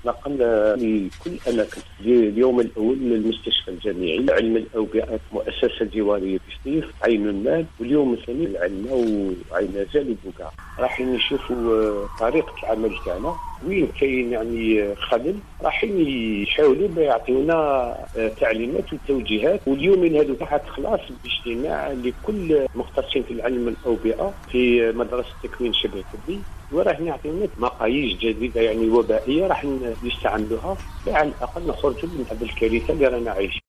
مطلقا لكل الاماكن. اليوم الاول للمستشفى الجامعي، علم الاوبئه مؤسسه جواريه بسطيف، عين المال، واليوم الثاني العلمه وعين جال بوقع. راح نشوفوا طريقه العمل تاعنا وين كاين يعني خلل، راح يحاولوا يعطيونا تعليمات وتوجيهات. واليومين هذو تحت خلاص باجتماع لكل مختصين في العلم الاوبئه في مدرسه التكوين شبه طبي، وراح يعطيونا مقاييس جديده يعني وبائيه راح نستعملوها على الاقل نخرجوا من هذه الكارثه اللي رانا عايشين.